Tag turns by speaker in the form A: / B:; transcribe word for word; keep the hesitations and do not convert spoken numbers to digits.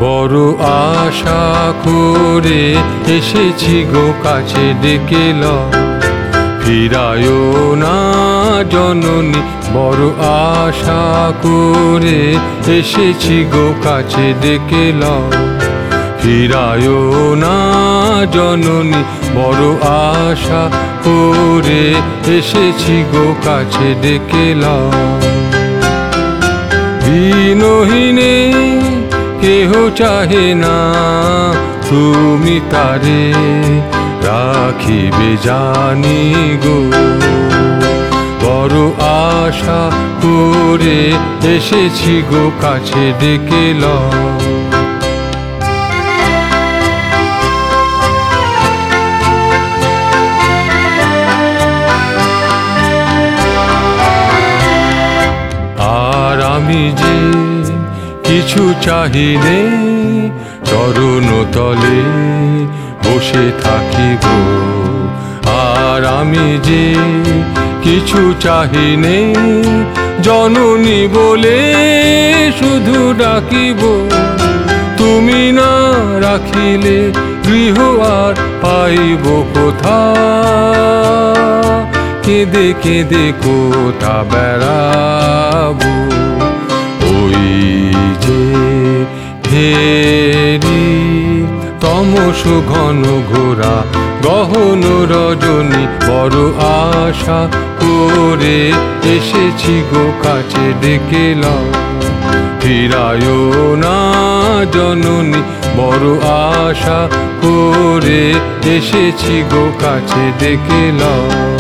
A: বড় আশা করে এসেছি গো কাছে ডেকে লও, ফিরায়ও না জননী। বড় আশা করে এসেছি গো কাছে ডেকে লও, ফিরায়ও না জননী। বড় আশা করে এসেছি গো কাছে ডেকে লও। বিনহীনে কেহ চাহে না, তুমি তারে রাখিবে জানি গো। বড় আশা করে এসেছি গো কাছে ডেকে লও। আর আমি যে কিছু চাহিলে চরণ তলে বসে থাকি গো। আর আমি যে কিছু চাহিনে জননী বলে শুধু ডাকিব। তুমি না রাখিলে গৃহ আর পাইব কোথা, কেঁদে কেঁদে কোথা বেড়াবো। ওই যে ফেরি তমস ঘন ঘোরা গহন রজনী, বড় আশা করে এসেছি গো কাছে ডেকে লও, ফিরায়ও না জননী। বড় আশা করে এসেছি গো কাছে ডেকে লও।